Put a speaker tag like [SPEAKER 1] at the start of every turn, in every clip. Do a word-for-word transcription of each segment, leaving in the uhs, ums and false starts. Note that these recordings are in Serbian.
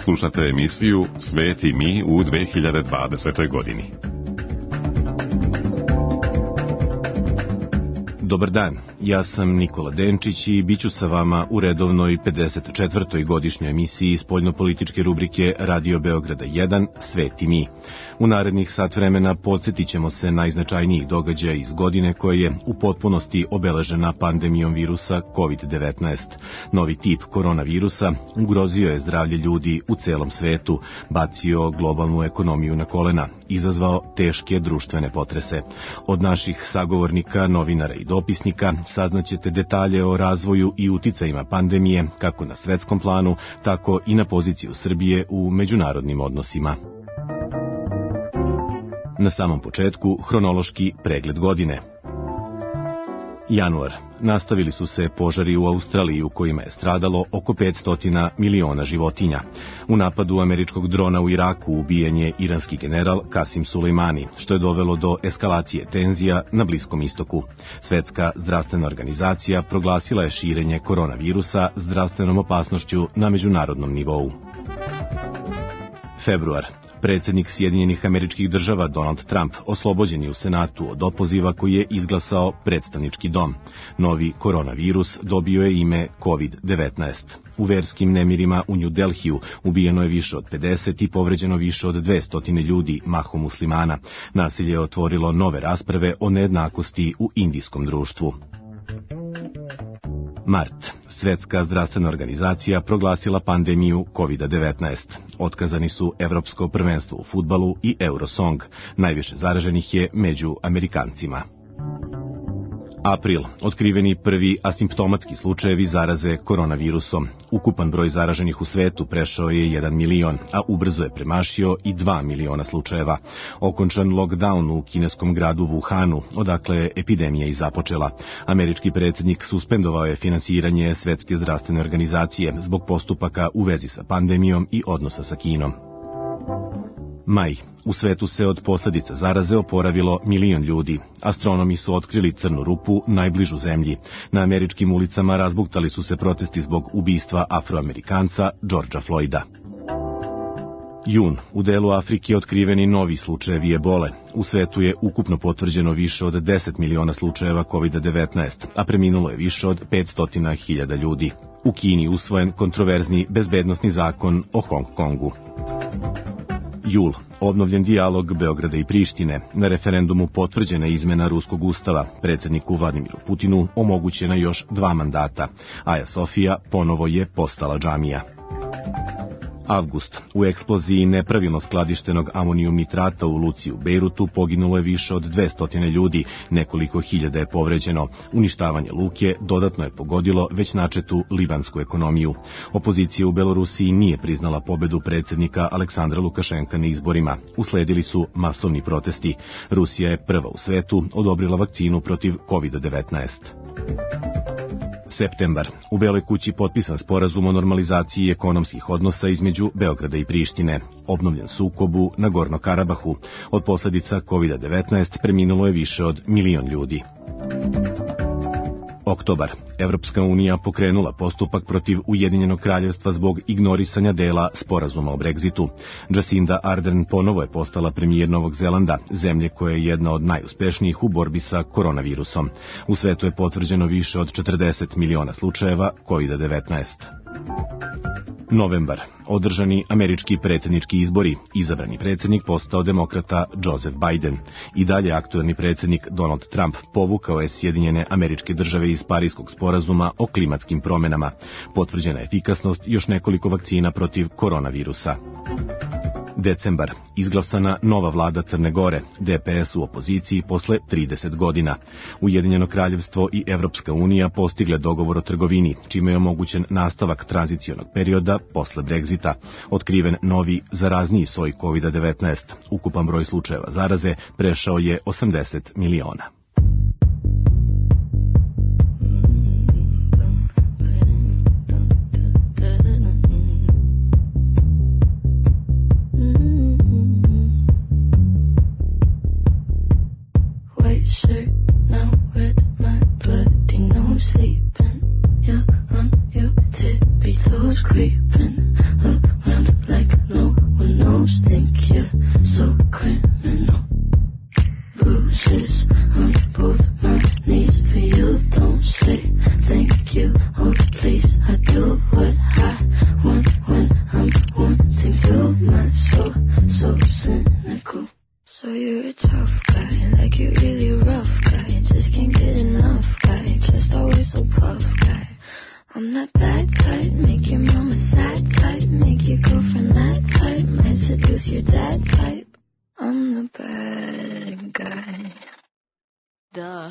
[SPEAKER 1] Slušate emisiju Svet i mi u dve hiljade dvadesetoj godini.
[SPEAKER 2] Dobar dan, ja sam Nikola Denčić i bit ću sa vama u redovnoj pedeset četvrtoj godišnjoj emisiji spoljnopolitičke rubrike Radio Beograda jedan Svet i mi. U narednih sat vremena podsjetit ćemo se najznačajnijih događaja iz godine koje je u potpunosti obeležena pandemijom virusa kovid devetnaest. Novi tip koronavirusa ugrozio je zdravlje ljudi u celom svetu, bacio globalnu ekonomiju na kolena, izazvao teške društvene potrese. Od naših sagovornika, novinara i dopisnika saznaćete detalje o razvoju i uticajima pandemije kako na svetskom planu, tako i na poziciju Srbije u međunarodnim odnosima. Na samom početku, hronološki pregled godine. Januar. Nastavili su se požari u Australiji u kojima je stradalo oko petsto miliona životinja. U napadu američkog drona u Iraku ubijen je iranski general Kasim Sulejmani, što je dovelo do eskalacije tenzija na Bliskom istoku. Svetska zdravstvena organizacija proglasila je širenje koronavirusa zdravstvenom opasnošću na međunarodnom nivou. Februar. Predsjednik Sjedinjenih Američkih Država Donald Trump oslobođen je u Senatu od opoziva koji je izglasao predstavnički dom. Novi koronavirus dobio je ime kovid devetnaest. U verskim nemirima u New Delhiju ubijeno je više od pedeset i povređeno više od dvesta ljudi, mahom muslimana. Nasilje je otvorilo nove rasprave o nejednakosti u indijskom društvu. Mart. Svetska zdravstvena organizacija proglasila pandemiju kovid devetnaest. Otkazani su Evropsko prvenstvo u fudbalu i Eurosong. Najviše zaraženih je među Amerikancima. April. Otkriveni prvi asimptomatski slučajevi zaraze koronavirusom. Ukupan broj zaraženih u svetu prešao je jedan milion, a ubrzo je premašio i dva miliona slučajeva. Okončan lockdown u kineskom gradu Wuhanu, odakle je epidemija i započela. Američki predsjednik suspendovao je finansiranje Svetske zdravstvene organizacije zbog postupaka u vezi sa pandemijom i odnosa sa Kinom. Maj. U svetu se od posljedica zaraze oporavilo milion ljudi. Astronomi su otkrili crnu rupu najbližu zemlji. Na američkim ulicama razbuktali su se protesti zbog ubistva Afroamerikanca Georgea Floyda. Jun. U delu Afrike otkriveni novi slučajevi ebole. U svetu je ukupno potvrđeno više od deset miliona slučajeva kovid devetnaest, a preminulo je više od petsto hiljada ljudi. U Kini usvojen kontroverzni bezbednosni zakon o Hong Kongu. Jul. Obnovljen dijalog Beograda i Prištine. Na referendumu potvrđena izmena ruskog ustava. Predsjedniku Vladimiru Putinu omogućena još dva mandata. Aja Sofija ponovo je postala džamija. Avgust. U eksploziji nepravilno skladištenog amonijum nitrata u luci u Bejrutu poginulo je više od dvesta ljudi, nekoliko hiljada je povređeno. Uništavanje luke dodatno je pogodilo već načetu libansku ekonomiju. Opozicija u Belorusiji nije priznala pobedu predsjednika Aleksandra Lukašenka na izborima. Usledili su masovni protesti. Rusija je prva u svetu odobrila vakcinu protiv kovid devetnaest. Septembar. U Beloj kući potpisan sporazum o normalizaciji ekonomskih odnosa između Beograda i Prištine. Obnovljen sukobu na Gorno Karabahu. Od posljedica kovid devetnaest preminulo je više od milion ljudi. Oktobar. Evropska unija pokrenula postupak protiv Ujedinjenog kraljevstva zbog ignorisanja dela sporazuma o Brexitu. Jacinda Ardern ponovo je postala premijer Novog Zelanda, zemlje koja je jedna od najuspešnijih u borbi sa koronavirusom. U svetu je potvrđeno više od četrdeset miliona slučajeva kovid devetnaest. Novembar. Održani američki predsjednički izbori. Izabrani predsjednik postao demokrata Joseph Biden. I dalje aktuelni predsjednik Donald Trump povukao je Sjedinjene Američke Države iz Pariskog sporazuma o klimatskim promjenama. Potvrđena efikasnost još nekoliko vakcina protiv koronavirusa. Decembar. Izglasana nova vlada Crne Gore, D P S u opoziciji posle trideset godina. Ujedinjeno kraljevstvo i Evropska unija postigle dogovor o trgovini, čime je omogućen nastavak tranzicionog perioda posle Brexita. Otkriven novi zarazniji soj kovid devetnaest. Ukupan broj slučajeva zaraze prešao je osamdeset miliona.
[SPEAKER 3] Sleeping, you're on your tippy toes, creeping around like I'm that bad type, make your mama sad type, make your girlfriend mad type, might seduce your dad type. I'm the bad guy. Duh.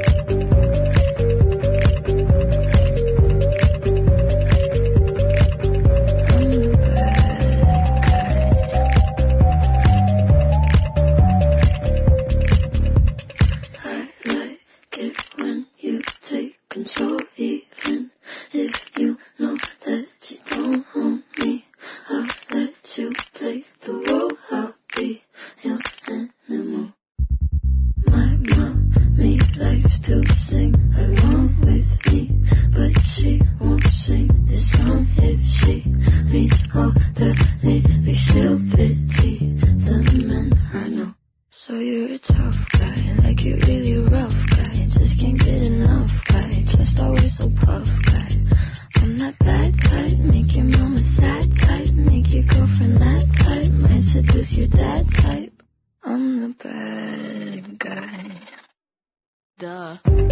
[SPEAKER 3] Control, even if you know that you don't own me. I'll let you play the role. I'll be your animal. My mommy likes to sing along with me, but she won't sing this song if she reads all the lyrics. She'll pity the men I know. So you're a tough guy, like you're really a rough guy, just can't get enough guy, just always so puff guy. I'm that bad type, make your mama sad type, make your girlfriend mad type, might seduce your dad type. I'm the bad guy. Duh.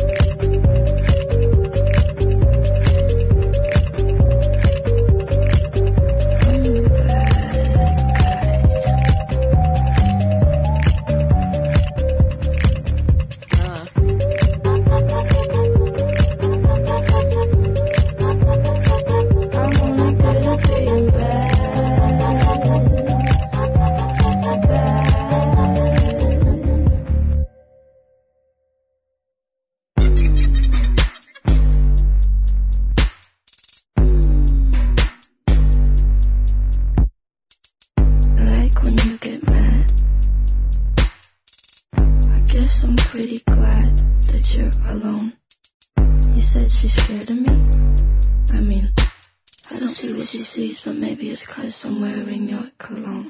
[SPEAKER 3] I'm pretty glad that you're alone. You said she's scared of me? I mean, I don't see what she sees, but maybe it's 'cause I'm wearing your cologne.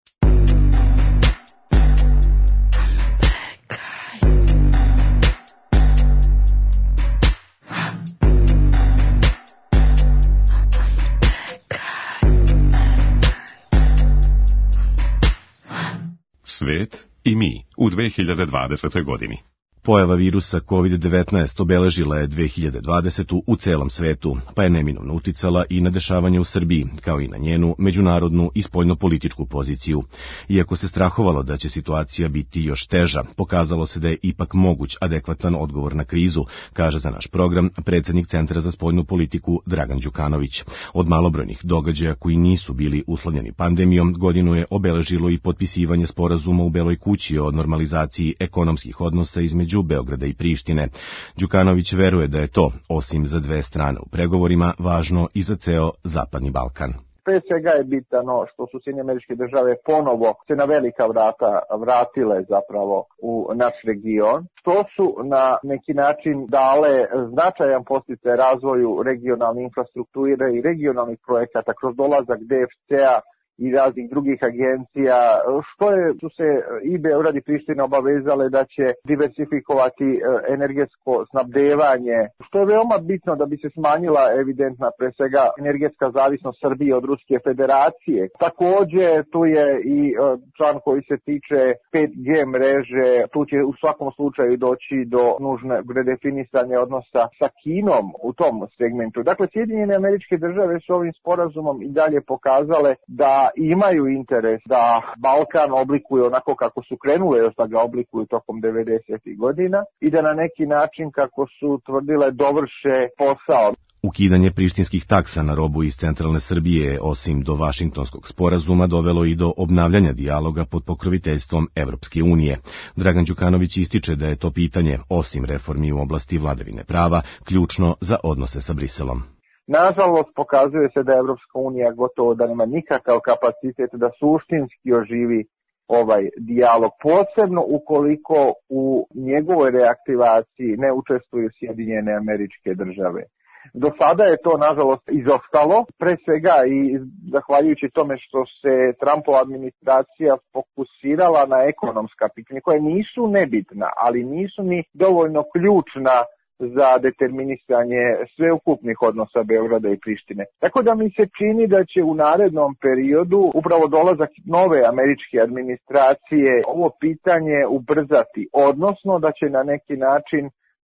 [SPEAKER 1] Svet i mi u dve hiljade dvadesetoj godini.
[SPEAKER 2] Pojava virusa kovid devetnaest obeležila je dve hiljade dvadesetu u celom svetu, pa je neminovno uticala i na dešavanje u Srbiji, kao i na njenu međunarodnu i spoljnopolitičku poziciju. Iako se strahovalo da će situacija biti još teža, pokazalo se da je ipak moguć adekvatan odgovor na krizu, kaže za naš program predsjednik Centra za spoljnu politiku Dragan Đukanović. Od malobrojnih događaja koji nisu bili uslovljeni pandemijom, godinu je obeležilo i potpisivanje sporazuma u Beloj kući o normalizaciji ekonomskih odnosa između Beograda i Prištine. Đukanović veruje da je to, osim za dve strane u pregovorima, važno i za ceo Zapadni Balkan.
[SPEAKER 4] Pre svega je bitano što su Sjedinjene Američke Države ponovo se na velika vrata vratile zapravo u naš region, što su na neki način dale značajan podsticaj razvoju regionalne infrastrukture i regionalnih projekata kroz dolazak D F C-a i raznih drugih agencija, što je, su se i Beograd i Priština obavezale da će diversifikovati energetsko snabdevanje, što je veoma bitno da bi se smanjila evidentna pre svega energetska zavisnost Srbije od Ruske federacije. Takođe, tu je i član koji se tiče pet G mreže, tu će u svakom slučaju doći do nužne redefinisanja odnosa sa Kinom u tom segmentu. Dakle, Sjedinjene Američke Države su ovim sporazumom i dalje pokazale da imaju interes da Balkan oblikuju onako kako su krenule još da ga oblikuju tokom devedesetih godina i da na neki način, kako su tvrdile, dovrše posao.
[SPEAKER 2] Ukidanje prištinskih taksa na robu iz centralne Srbije, osim do Vašingtonskog sporazuma, dovelo i do obnavljanja dijaloga pod pokroviteljstvom Evropske unije. Dragan Đukanović ističe da je to pitanje, osim reformi u oblasti vladavine prava, ključno za odnose sa Briselom.
[SPEAKER 4] Nažalost, pokazuje se da Evropska unija gotovo da nema nikakav kapacitet da suštinski oživi ovaj dijalog, posebno ukoliko u njegovoj reaktivaciji ne učestvuju Sjedinjene Američke Države. Do sada je to, nažalost, izostalo, pre svega i zahvaljujući tome što se Trumpova administracija fokusirala na ekonomska pitanja, koje nisu nebitna, ali nisu ni dovoljno ključna za determinisanje sveukupnih odnosa Beograda i Prištine. Tako da mi se čini da će u narednom periodu upravo dolazak nove američke administracije ovo pitanje ubrzati, odnosno da će na neki način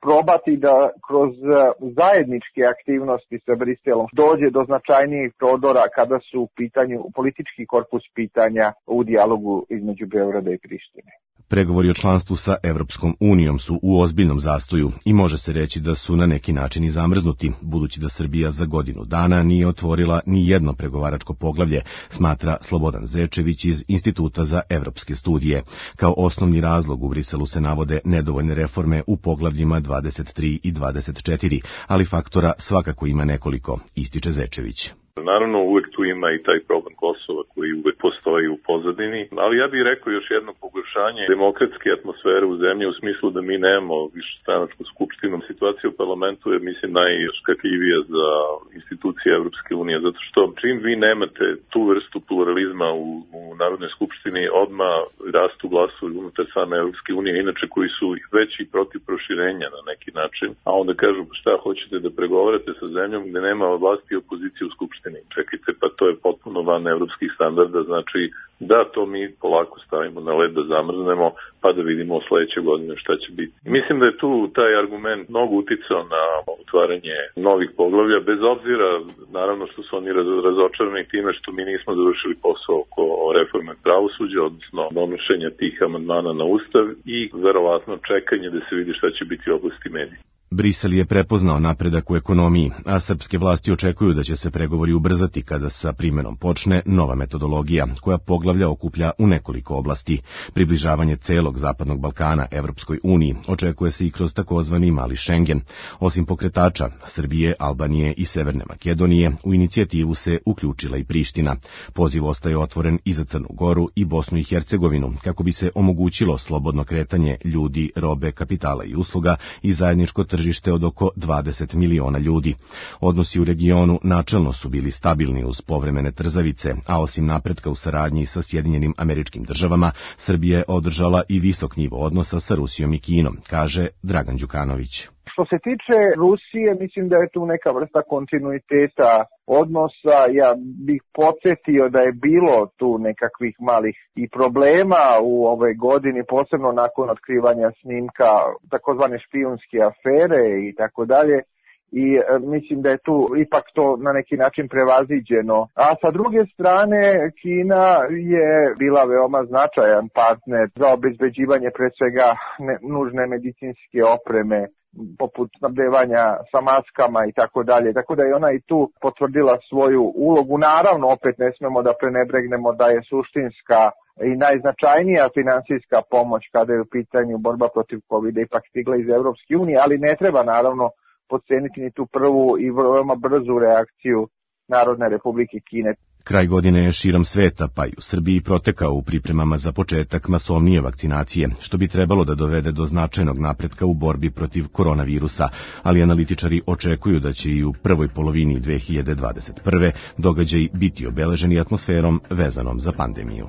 [SPEAKER 4] probati da kroz zajedničke aktivnosti sa Briselom dođe do značajnijih prodora kada su u pitanju politički korpus pitanja u dijalogu između Beograda i Prištine.
[SPEAKER 2] Pregovori o članstvu sa Evropskom unijom su u ozbiljnom zastoju i može se reći da su na neki način i zamrznuti, budući da Srbija za godinu dana nije otvorila ni jedno pregovaračko poglavlje, smatra Slobodan Zečević iz Instituta za evropske studije. Kao osnovni razlog u Briselu se navode nedovoljne reforme u poglavljima dvadeset tri i dvadeset četiri, ali faktora svakako ima nekoliko, ističe Zečević.
[SPEAKER 5] Naravno, uvek tu ima i taj problem Kosova koji uvek postoji u pozadini, ali ja bih rekao još jedno pogoršanje demokratske atmosfere u zemlji u smislu da mi nemamo višestranačku skupštinu. Situacija u parlamentu je, mislim, najškakljivija za institucije Evropske unije, zato što čim vi nemate tu vrstu pluralizma u, u Narodnoj skupštini, odmah rastu glasovi unutar same Evropske unije, inače koji su veći protiv proširenja na neki način, a onda kažu šta hoćete da pregovarate sa zemljom gde nema vlasti i opozicije u skupštini. Čekajte, pa to je potpuno van evropskih standarda, znači da to mi polako stavimo na led, da zamrznemo, pa da vidimo sledeće godine šta će biti. Mislim da je tu taj argument mnogo uticao na otvaranje novih poglavlja, bez obzira, naravno što su oni razočarani time što mi nismo završili posao oko reforme pravosuđa, odnosno donošenja tih amandmana na Ustav i verovatno čekanje da se vidi šta će biti u oblasti medija.
[SPEAKER 2] Brisel je prepoznao napredak u ekonomiji, a srpske vlasti očekuju da će se pregovori ubrzati kada sa primenom počne nova metodologija, koja poglavlja okuplja u nekoliko oblasti. Približavanje celog Zapadnog Balkana Evropskoj uniji očekuje se i kroz takozvani mali Šengen. Osim pokretača Srbije, Albanije i Severne Makedonije, u inicijativu se uključila i Priština. Poziv ostaje otvoren i za Crnu Goru i Bosnu i Hercegovinu, kako bi se omogućilo slobodno kretanje ljudi, robe, kapitala i usluga i zajedničko tržište od oko dvadeset miliona ljudi. Odnosi u regionu načelno su bili stabilni uz povremene trzavice, a osim napretka u saradnji sa Sjedinjenim Američkim Državama, Srbija je održala i visok nivo odnosa sa Rusijom i Kinom, kaže Dragan Đukanović.
[SPEAKER 4] Što se tiče Rusije, mislim da je tu neka vrsta kontinuiteta odnosa. Ja bih podsjetio da je bilo tu nekakvih malih i problema u ovoj godini, posebno nakon otkrivanja snimka takozvane špijunske afere i tako dalje. I e, mislim da je tu ipak to na neki način prevaziđeno. A sa druge strane, Kina je bila veoma značajan partner za obezbeđivanje pre svega ne, nužne medicinske opreme, poput snabdevanja sa maskama i tako dalje. Tako da je ona i tu potvrdila svoju ulogu. Naravno, opet ne smemo da prenebregnemo da je suštinska i najznačajnija finansijska pomoć kada je u pitanju borba protiv kovida ipak stigla iz Evropske unije, ali ne treba naravno podceniti ni tu prvu i veoma brzu reakciju Narodne Republike Kine.
[SPEAKER 2] Kraj godine je širom sveta, pa i u Srbiji, protekao u pripremama za početak masovnije vakcinacije, što bi trebalo da dovede do značajnog napretka u borbi protiv koronavirusa, ali analitičari očekuju da će i u prvoj polovini dve hiljade dvadeset prve događaj biti obeleženi atmosferom vezanom za pandemiju.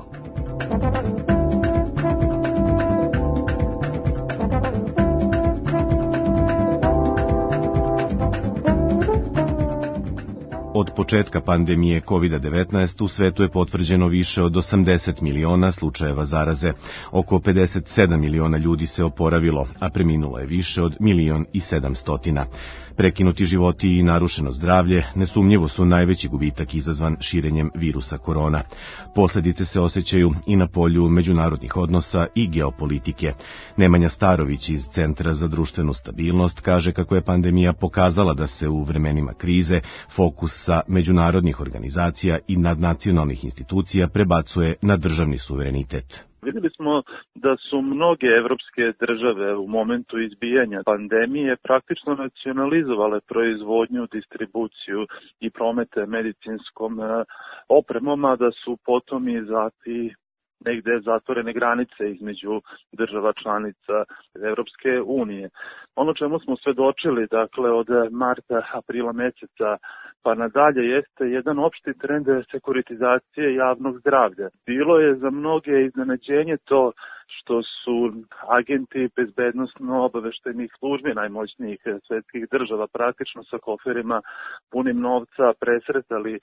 [SPEAKER 2] Od početka pandemije kovida devetnaest u svetu je potvrđeno više od osamdeset miliona slučajeva zaraze. Oko pedeset sedam miliona ljudi se oporavilo, a preminulo je više od milion i sedamstotina. Prekinuti životi i narušeno zdravlje nesumnjivo su najveći gubitak izazvan širenjem virusa korona. Posljedice se osjećaju i na polju međunarodnih odnosa i geopolitike. Nemanja Starović iz Centra za društvenu stabilnost kaže kako je pandemija pokazala da se u vremenima krize fokus sa međunarodnih organizacija i nadnacionalnih institucija prebacuje na državni suverenitet.
[SPEAKER 6] Vidjeli smo da su mnoge evropske države u momentu izbijanja pandemije praktično nacionalizovale proizvodnju, distribuciju i promete medicinskom opremom, a da su potom i zati negde zatvorene granice između država članica Evropske unije. Ono čemu smo svedočili, dakle, od marta, aprila meseca pa nadalje, jeste jedan opšti trend sekuritizacije javnog zdravlja. Bilo je za mnoge iznenađenje to što su agenti bezbednosno-obaveštajnih službi najmoćnijih svetskih država praktično sa koferima punim novca presretali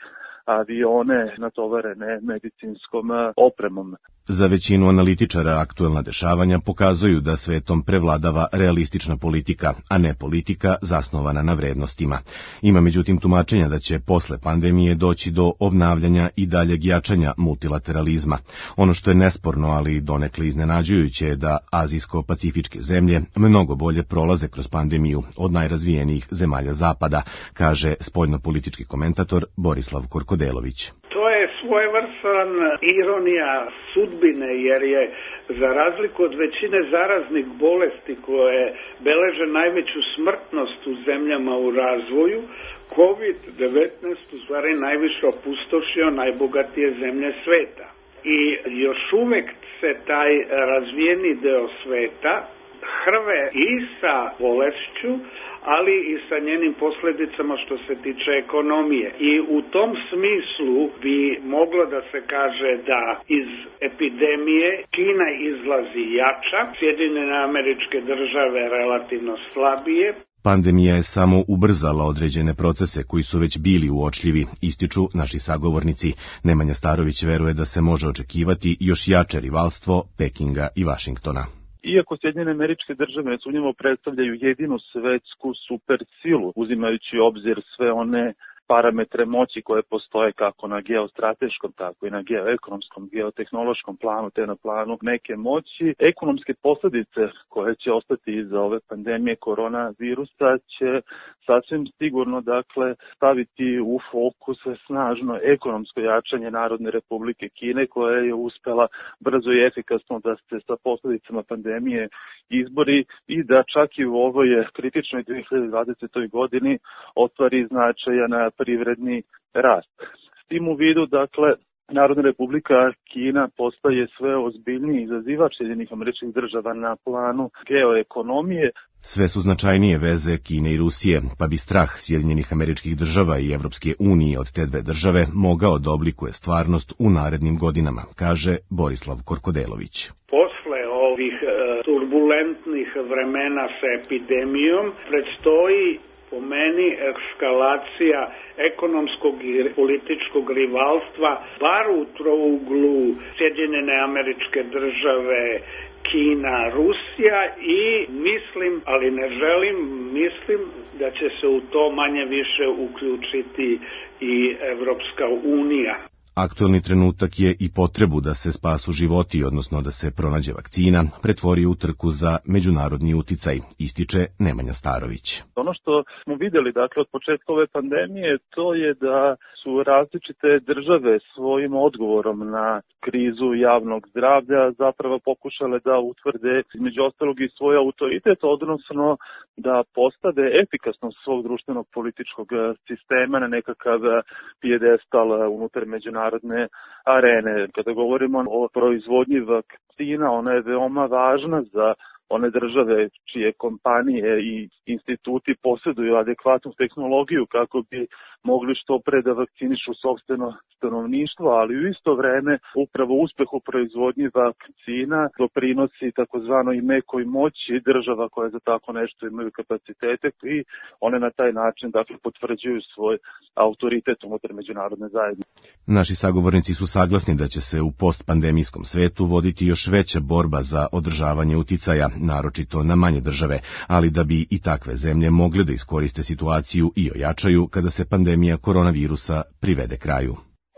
[SPEAKER 6] avione natovarene medicinskom opremom.
[SPEAKER 2] Za većinu analitičara aktuelna dešavanja pokazuju da svetom prevladava realistična politika, a ne politika zasnovana na vrednostima. Ima međutim tumačenja da će posle pandemije doći do obnavljanja i daljeg jačanja multilateralizma. Ono što je nesporno, ali donekle iznenađujuće je da azijsko-pacifičke zemlje mnogo bolje prolaze kroz pandemiju od najrazvijenijih zemalja Zapada, kaže spoljnopolitički komentator Borislav Korkodelović.
[SPEAKER 7] To je svojevrstan ironija sudbine, jer je za razliku od većine zaraznih bolesti koje beleže najveću smrtnost u zemljama u razvoju, kovid devetnaest u stvari najviše opustošio najbogatije zemlje sveta. I još uvek se taj razvijeni deo sveta hrve i sa bolešću, ali i sa njenim posledicama što se tiče ekonomije. I u tom smislu bi moglo da se kaže da iz epidemije Kina izlazi jača, Sjedinjene Američke Države relativno slabije.
[SPEAKER 2] Pandemija je samo ubrzala određene procese koji su već bili uočljivi, ističu naši sagovornici. Nemanja Starović veruje da se može očekivati još jače rivalstvo Pekinga i Vašingtona.
[SPEAKER 6] Iako Sjedinjene Američke Države nesumnjivo predstavljaju jedinu svetsku supersilu, uzimajući u obzir sve one parametre moći koje postoje kako na geostrateškom, tako i na geoekonomskom, geotehnološkom planu, te na planu neke moći. Ekonomske posljedice koje će ostati iza ove pandemije koronavirusa će sasvim sigurno dakle staviti u fokus snažno ekonomsko jačanje Narodne Republike Kine, koja je uspela brzo i efikasno da se sa posljedicama pandemije izbori i da čak i u ovoj kritičnoj dve hiljade dvadesetoj godini ostvari značajan privredni rast. S tim u vidu, dakle, Narodna Republika Kina postaje sve ozbiljniji izazivač Sjedinjenih Američkih Država na planu geoekonomije.
[SPEAKER 2] Sve su značajnije veze Kine i Rusije, pa bi strah Sjedinjenih Američkih Država i Evropske unije od te dve države mogao da oblikuje stvarnost u narednim godinama, kaže Borislav Korkodelović.
[SPEAKER 7] Posle ovih e, turbulentnih vremena sa epidemijom predstoji po meni eskalacija ekonomskog i političkog rivalstva, bar u trouglu Sjedinjene Američke Države, Kina, Rusija i mislim, ali ne želim, mislim da će se u to manje više uključiti i Evropska unija.
[SPEAKER 2] Aktuelni trenutak je i potrebu da se spasu životi, odnosno da se pronađe vakcina, pretvori u trku za međunarodni uticaj, ističe Nemanja Starović.
[SPEAKER 6] Ono što smo vidjeli dakle od početka ove pandemije, to je da su različite države svojim odgovorom na krizu javnog zdravlja zapravo pokušale da utvrde između ostalog i svoj autoritet, odnosno da postave efikasnost svog društvenog političkog sistema na nekakav pijedestal unutar međunarodne arene. Kada govorimo o proizvodnji vakcina, ona je veoma važna za one države čije kompanije i instituti posjeduju adekvatnu tehnologiju kako bi mogli što pre da vakcinišu sopstveno stanovništvo, ali u isto vreme upravo uspeh u proizvodnji vakcina doprinosi takozvanoj mekoj moći država koje za tako nešto imaju kapacitete i one na taj način dakle potvrđuju svoj autoritet unutar međunarodne zajednice.
[SPEAKER 2] Naši sagovornici su saglasni da će se u postpandemijskom svetu voditi još veća borba za održavanje uticaja, naročito na manje države, ali da bi i takve zemlje mogle da iskoriste situaciju i ojačaju kada se pandemija koronavirusa privede kraju.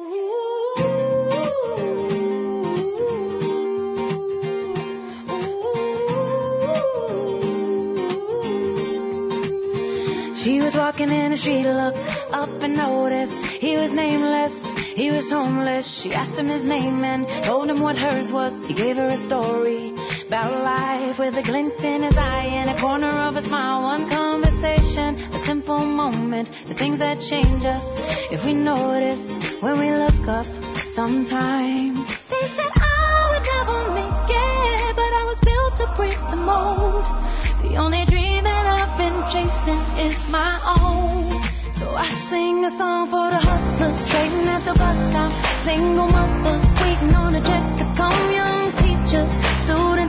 [SPEAKER 3] She was walking in the street, looked up and noticed he was nameless, he was homeless. She asked him his name and told him what hers was. He gave her a story about life with a glint in his eye and a corner of a smile. One conversation, a simple moment, the things that change us if we notice when we look up sometimes. They said I would never make it, but I was built to break the mold. The only dream that I've been chasing is my own. So I sing a song for the hustlers trading at the bus stop, single mothers waiting on a check to come, young teachers, students.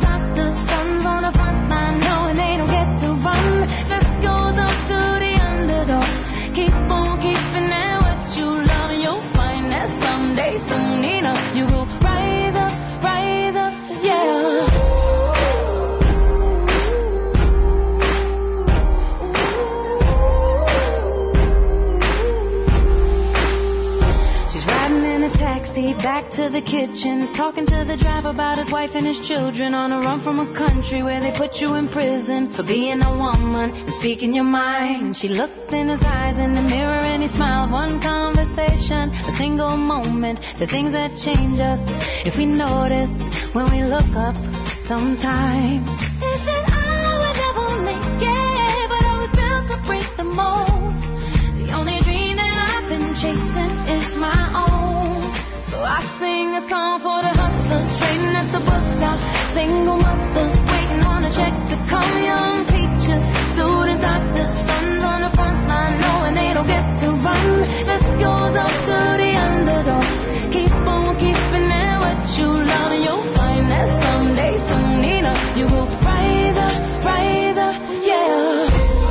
[SPEAKER 8] backseat, back to the kitchen, talking to the driver about his wife and his children, on a run from a country where they put you in prison for being a woman and speaking your mind. She looked in his eyes in the mirror and he smiled. One conversation, a single moment, the things that change us if we notice when we look up sometimes. They said I would never make it, but I was built to break the mold. The only dream that I've been chasing is my own. So I sing a song for the hustlers trading at the bus stop, single mothers waiting on a check to come, young teachers, student doctors, sons on the front line knowing they don't get to run. This goes up to the underdog. Keep on keeping it what you love, and you'll find that someday, soon enough, you will rise up, rise up, yeah.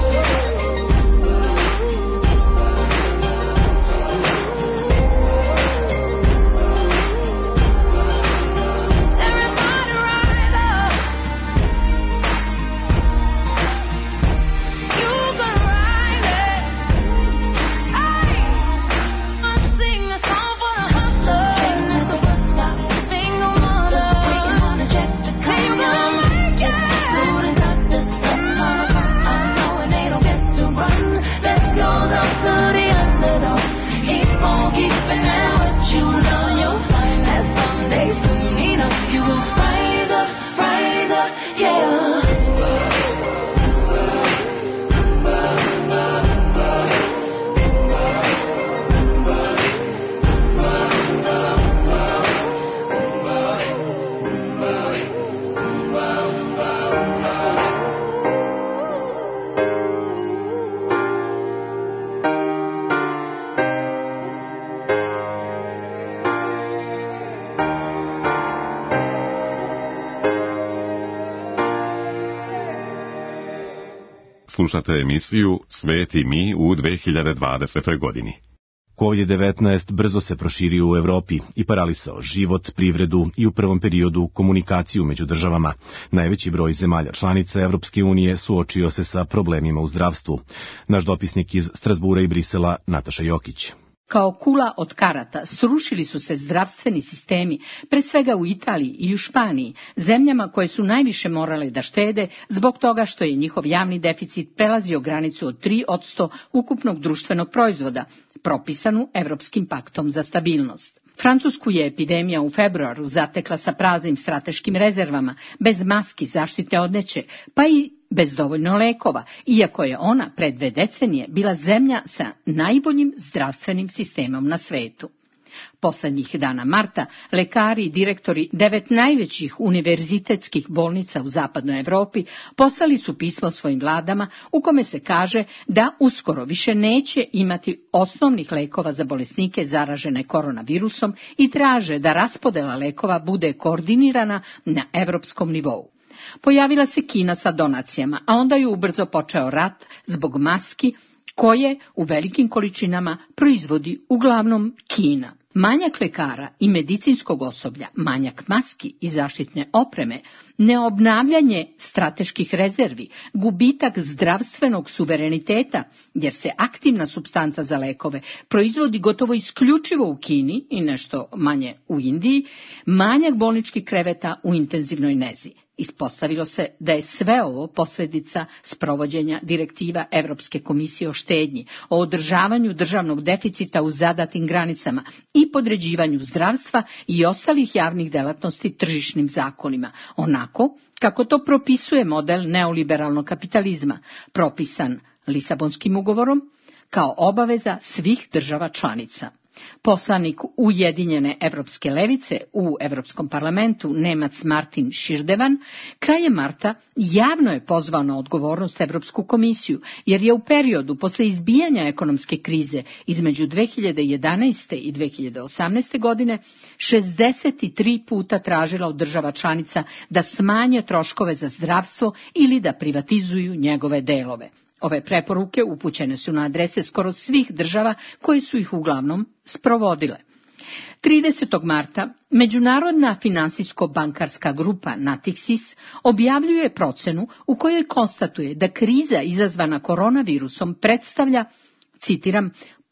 [SPEAKER 1] Slušate emisiju Svet i mi u dve hiljade dvadesetoj godini.
[SPEAKER 2] kovid devetnaest brzo se proširio u Evropi i paralisao život, privredu i u prvom periodu komunikaciju među državama. Najveći broj zemalja članica Evropske unije suočio se sa problemima u zdravstvu. Naš dopisnik iz Strasbura i Brisela, Nataša Jokić.
[SPEAKER 9] Kao kula od karata srušili su se zdravstveni sistemi, pre svega u Italiji i u Španiji, zemljama koje su najviše morale da štede zbog toga što je njihov javni deficit prelazio granicu od tri posto ukupnog društvenog proizvoda, propisanu Evropskim paktom za stabilnost. Francusku je epidemija u februaru zatekla sa praznim strateškim rezervama, bez maski, zaštitne odjeće, pa i bez dovoljno lekova, iako je ona pre dve decenije bila zemlja sa najboljim zdravstvenim sistemom na svetu. Poslednjih dana marta, lekari i direktori devet najvećih univerzitetskih bolnica u zapadnoj Evropi poslali su pismo svojim vladama u kome se kaže da uskoro više neće imati osnovnih lekova za bolesnike zaražene koronavirusom i traže da raspodela lekova bude koordinirana na evropskom nivou. Pojavila se Kina sa donacijama, a onda je ubrzo počeo rat zbog maski koje u velikim količinama proizvodi uglavnom Kina. Manjak lekara i medicinskog osoblja, manjak maski i zaštitne opreme, neobnavljanje strateških rezervi, gubitak zdravstvenog suvereniteta, jer se aktivna supstanca za lekove proizvodi gotovo isključivo u Kini i nešto manje u Indiji, manjak bolničkih kreveta u intenzivnoj nezi. Ispostavilo se da je sve ovo posljedica sprovođenja direktiva Evropske komisije o štednji, o održavanju državnog deficita u zadatim granicama i podređivanju zdravstva i ostalih javnih delatnosti tržišnim zakonima, onako kako to propisuje model neoliberalnog kapitalizma, propisan Lisabonskim ugovorom kao obaveza svih država članica. Poslanik Ujedinjene evropske levice u Evropskom parlamentu, Nemac Martin Širdevan, krajem marta javno je pozvao na odgovornost Evropsku komisiju, jer je u periodu posle izbijanja ekonomske krize između dve hiljade jedanaeste i dve hiljade osamnaeste godine šezdeset tri puta tražila od država članica da smanje troškove za zdravstvo ili da privatizuju njegove delove. Ove preporuke upućene su na adrese skoro svih država koje su ih uglavnom sprovodile. tridesetog marta Međunarodna finansijsko-bankarska grupa Natixis objavljuje procenu u kojoj konstatuje da kriza izazvana koronavirusom predstavlja, citiram,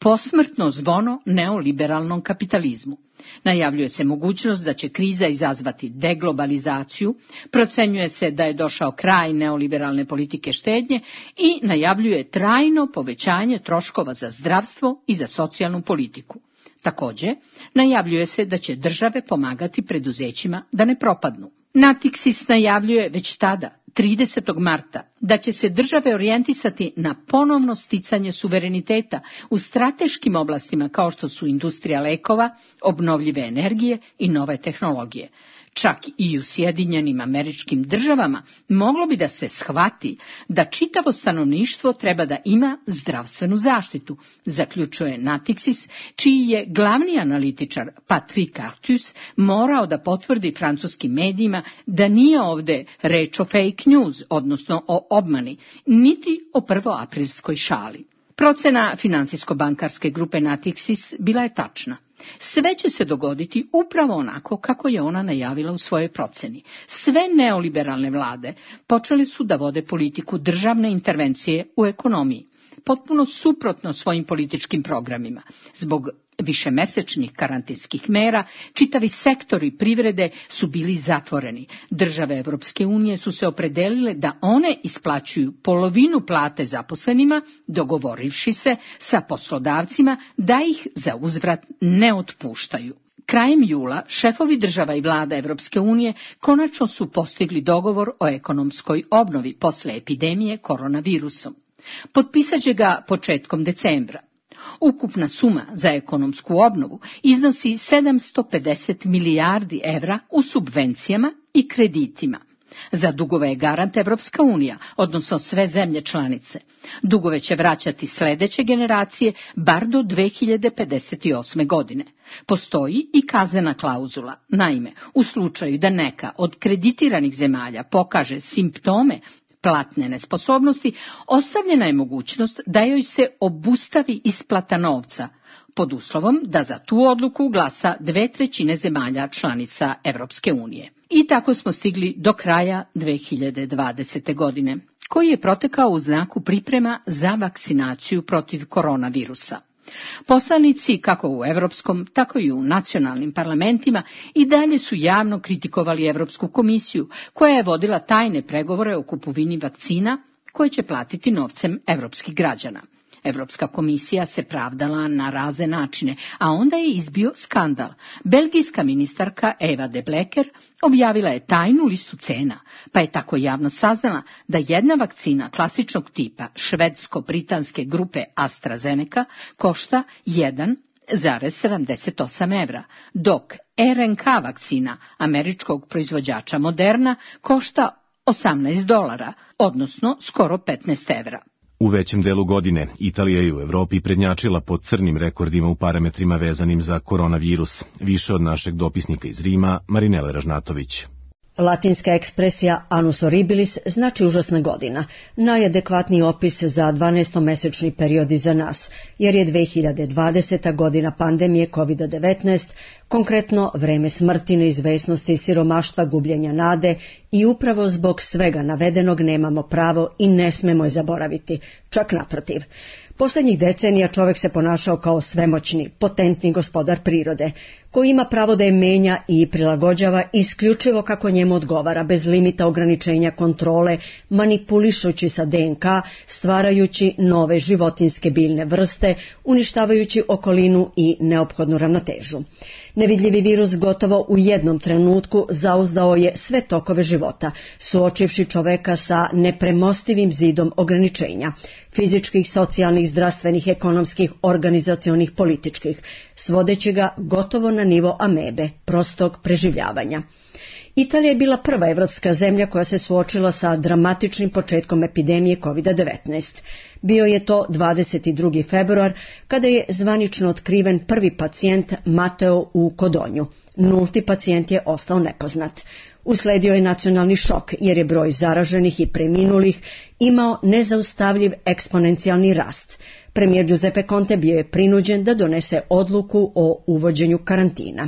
[SPEAKER 9] posmrtno zvono neoliberalnom kapitalizmu. Najavljuje se mogućnost da će kriza izazvati deglobalizaciju, procenjuje se da je došao kraj neoliberalne politike štednje i najavljuje trajno povećanje troškova za zdravstvo i za socijalnu politiku. Također, najavljuje se da će države pomagati preduzećima da ne propadnu. Natixis najavljuje već tada, tridesetog marta, da će se države orijentisati na ponovno sticanje suvereniteta u strateškim oblastima kao što su industrija lekova, obnovljive energije i nove tehnologije. Čak i u Sjedinjenim Američkim Državama moglo bi da se shvati da čitavo stanovništvo treba da ima zdravstvenu zaštitu, zaključuje Natixis, čiji je glavni analitičar Patrick Artus morao da potvrdi francuskim medijima da nije ovde reč o fake news, odnosno o obmani, niti o prvoaprilskoj šali. Procena finansijsko-bankarske grupe Natixis bila je tačna. Sve će se dogoditi upravo onako kako je ona najavila u svojoj proceni. Sve neoliberalne vlade počeli su da vode politiku državne intervencije u ekonomiji, potpuno suprotno svojim političkim programima. Zbog višemesečnih karantinskih mera, čitavi sektori privrede su bili zatvoreni. Države Evropske unije su se opredelile da one isplaćuju polovinu plate zaposlenima, dogovorivši se sa poslodavcima da ih za uzvrat ne otpuštaju. Krajem jula šefovi država i vlada Evropske unije konačno su postigli dogovor o ekonomskoj obnovi posle epidemije koronavirusom. Potpisat će ga početkom decembra. Ukupna suma za ekonomsku obnovu iznosi sedamsto pedeset milijardi evra u subvencijama i kreditima. Za dugove je garant Evropska unija, odnosno sve zemlje članice. Dugove će vraćati sledeće generacije, bar do dve hiljade pedeset osme. godine. Postoji i kaznena klauzula. Naime, u slučaju da neka od kreditiranih zemalja pokaže simptome platne nesposobnosti, ostavljena je mogućnost da joj se obustavi isplata novca, pod uslovom da za tu odluku glasa dve trećine zemalja članica Evropske unije. I tako smo stigli do kraja dve hiljade dvadesete. godine, koji je protekao u znaku priprema za vakcinaciju protiv koronavirusa. Poslanici, kako u Evropskom, tako i u nacionalnim parlamentima, i dalje su javno kritikovali Evropsku komisiju, koja je vodila tajne pregovore o kupovini vakcina koje će platiti novcem evropskih građana. Evropska komisija se pravdala na razne načine, a onda je izbio skandal. Belgijska ministarka Eva de Blecker objavila je tajnu listu cena, pa je tako javno saznala da jedna vakcina klasičnog tipa švedsko-britanske grupe AstraZeneca košta jedan zarez sedamdeset osam evra, dok R N K vakcina američkog proizvođača Moderna košta osamnaest dolara, odnosno skoro petnaest evra.
[SPEAKER 2] U većem delu godine Italija je u Evropi prednjačila po crnim rekordima u parametrima vezanim za koronavirus. Više od našeg dopisnika iz Rima, Marinele Ražnatović.
[SPEAKER 10] Latinska ekspresija annus horribilis znači užasna godina, najadekvatniji opis za dvanaestomesečni period iza nas, jer je dve hiljade dvadeseta. godina pandemije kovid devetnaest, konkretno vreme smrti, neizvesnosti, siromaštva, gubljenja nade, i upravo zbog svega navedenog nemamo pravo i ne smemo je zaboraviti, čak naprotiv. Poslednjih decenija čovek se ponašao kao svemoćni, potentni gospodar prirode, koji ima pravo da je menja i prilagođava isključivo kako njemu odgovara, bez limita, ograničenja, kontrole, manipulišući sa D N K, stvarajući nove životinske biljne vrste, uništavajući okolinu i neophodnu ravnotežu. Nevidljivi virus gotovo u jednom trenutku zauzdao je sve tokove života, suočivši čoveka sa nepremostivim zidom ograničenja, fizičkih, socijalnih, zdravstvenih, ekonomskih, organizacionih, političkih, svodeći ga gotovo na nivo amebe, prostog preživljavanja. Italija je bila prva evropska zemlja koja se suočila sa dramatičnim početkom epidemije kovid devetnaest. Bio je to dvadeset drugi februar, kada je zvanično otkriven prvi pacijent Mateo u Kodonju. Nulti pacijent je ostao nepoznat. Usledio je nacionalni šok, jer je broj zaraženih i preminulih imao nezaustavljiv eksponencijalni rast. Premijer Giuseppe Conte bio je prinuđen da donese odluku o uvođenju karantina.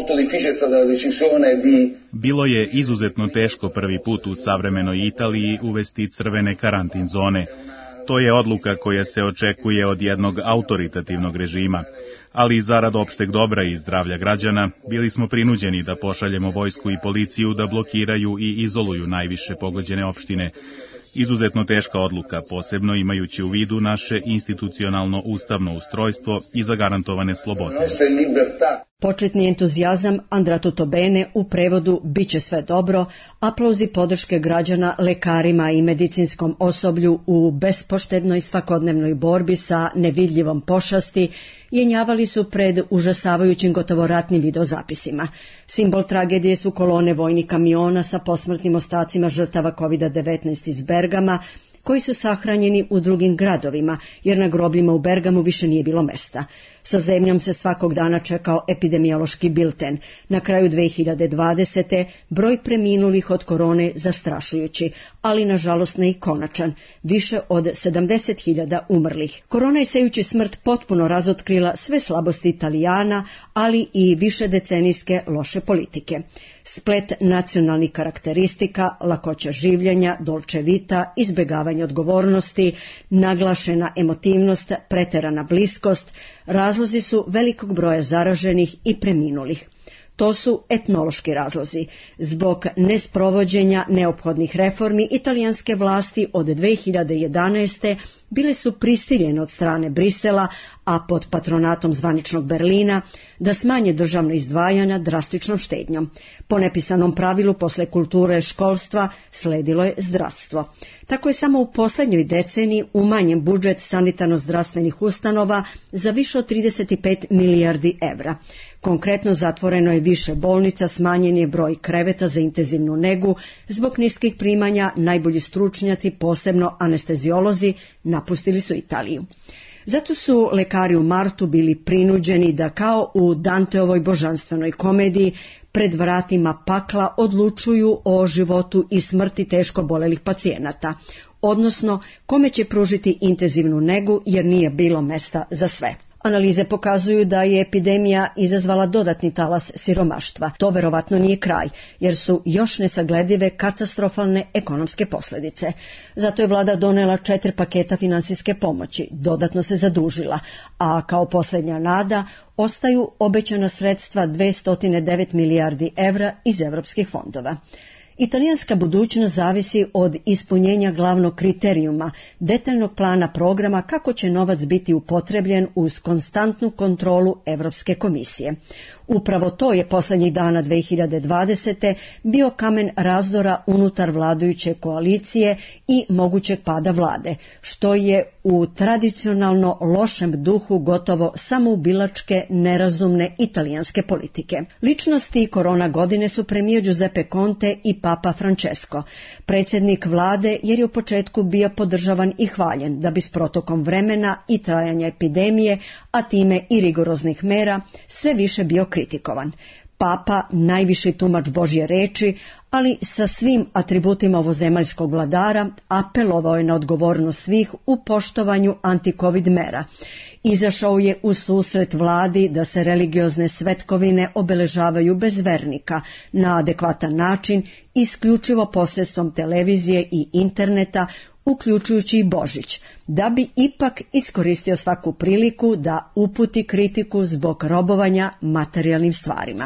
[SPEAKER 11] Bilo je izuzetno teško prvi put u savremenoj Italiji uvesti crvene karantin zone. To je odluka koja se očekuje od jednog autoritativnog režima, ali zarad opšteg dobra i zdravlja građana bili smo prinuđeni da pošaljemo vojsku i policiju da blokiraju i izoluju najviše pogođene opštine. Izuzetno teška odluka, posebno imajući u vidu naše institucionalno ustavno ustrojstvo i zagarantovane slobode.
[SPEAKER 10] Početni entuzijazam Andra Tutobene, u prevodu biće sve dobro, aplauzi podrške građana lekarima i medicinskom osoblju u bespoštednoj svakodnevnoj borbi sa nevidljivom pošasti, jenjavali su pred užasavajućim gotovo ratnim videozapisima. Simbol tragedije su kolone vojnih kamiona sa posmrtnim ostacima žrtava kovid devetnaest iz Bergama, koji su sahranjeni u drugim gradovima, jer na grobljima u Bergamu više nije bilo mesta. Sa zemljom se svakog dana čekao epidemiološki bilten. Na kraju dve hiljade dvadesete. broj preminulih od korone zastrašujući, ali nažalost ne i konačan. Više od sedamdeset hiljada umrlih. Korona je sejući smrt potpuno razotkrila sve slabosti Italijana, ali i višedecenijske loše politike. Splet nacionalnih karakteristika, lakoća življenja, dolce vita, izbjegavanje odgovornosti, naglašena emotivnost, preterana bliskost, razlozi su velikog broja zaraženih i preminulih. To su etnološki razlozi. Zbog nesprovođenja neophodnih reformi, italijanske vlasti od dve hiljade jedanaeste. bile su prisiljene od strane Brisela, a pod patronatom zvaničnog Berlina, da smanje državna izdvajanja drastičnom štednjom. Po nepisanom pravilu, posle kulture školstva sledilo je zdravstvo. Tako je samo u posljednjoj deceniji umanjen budžet sanitarno-zdravstvenih ustanova za više od trideset pet milijardi evra. Konkretno, zatvoreno je više bolnica, smanjen je broj kreveta za intenzivnu negu, zbog niskih primanja najbolji stručnjaci, posebno anesteziolozi, napustili su Italiju. Zato su lekari u martu bili prinuđeni da, kao u Danteovoj božanstvenoj komediji, pred vratima pakla odlučuju o životu i smrti teško bolelih pacijenata, odnosno kome će pružiti intenzivnu negu jer nije bilo mesta za sve. Analize pokazuju da je epidemija izazvala dodatni talas siromaštva. To verovatno nije kraj, jer su još nesagledive katastrofalne ekonomske posljedice. Zato je vlada donela četiri paketa finansijske pomoći, dodatno se zadužila, a kao posljednja nada ostaju obećana sredstva dvesta devet milijardi evra iz evropskih fondova. Italijanska budućnost zavisi od ispunjenja glavnog kriterijuma, detaljnog plana programa kako će novac biti upotrebljen uz konstantnu kontrolu Europske komisije. Upravo to je posljednjih dana dve hiljade dvadesete. bio kamen razdora unutar vladajuće koalicije i mogućeg pada vlade, što je u tradicionalno lošem duhu gotovo samoubilačke, nerazumne italijanske politike. Ličnosti korona godine su premijer Giuseppe Conte i Papa Francesco. Predsjednik vlade jer je u početku bio podržavan i hvaljen, da bi s protokom vremena i trajanja epidemije, a time i rigoroznih mera, sve više bio kritikovan. Papa, najviši tumač Božje reči, ali sa svim atributima ovozemaljskog vladara, apelovao je na odgovornost svih u poštovanju antikovid mera. Izašao je u susret vladi da se religiozne svetkovine obeležavaju bez vernika, na adekvatan način, isključivo posredstvom televizije i interneta, uključujući i Božić, da bi ipak iskoristio svaku priliku da uputi kritiku zbog robovanja materijalnim stvarima.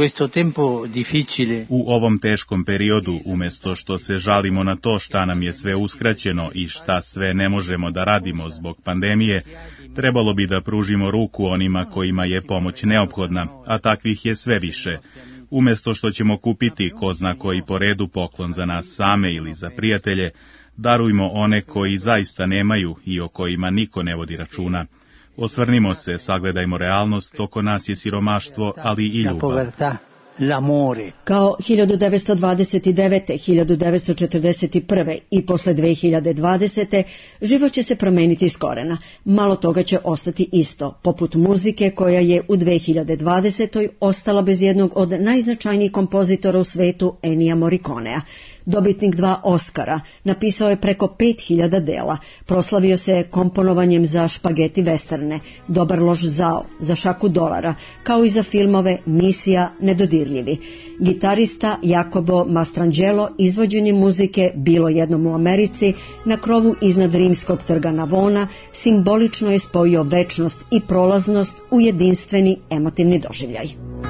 [SPEAKER 11] U ovom teškom periodu, umjesto što se žalimo na to šta nam je sve uskraćeno i šta sve ne možemo da radimo zbog pandemije, trebalo bi da pružimo ruku onima kojima je pomoć neophodna, a takvih je sve više. Umjesto što ćemo kupiti ko zna koji po redu poklon za nas same ili za prijatelje, darujmo one koji zaista nemaju i o kojima niko ne vodi računa. Osvrnimo se, sagledajmo realnost, oko nas je siromaštvo, ali i ljubav.
[SPEAKER 10] Kao hiljadu devetsto dvadeset devete. hiljadu devetsto četrdeset prve. i posle dve hiljade dvadesete. život će se promeniti iz korena. Malo toga će ostati isto, poput muzike koja je u dve hiljade dvadesetoj. ostala bez jednog od najznačajnijih kompozitora u svetu, Ennija Morriconea. Dobitnik dva Oskara, napisao je preko pet hiljada dela, proslavio se komponovanjem za špageti westerne, Dobar loš zao, za šaku dolara, kao i za filmove Misija, Nedodirljivi. Gitarista Jacobo Mastrangelo izvođenjem muzike Bilo jednom u Americi na krovu iznad rimskog trga Navona simbolično je spojio večnost i prolaznost u jedinstveni emotivni doživljaj.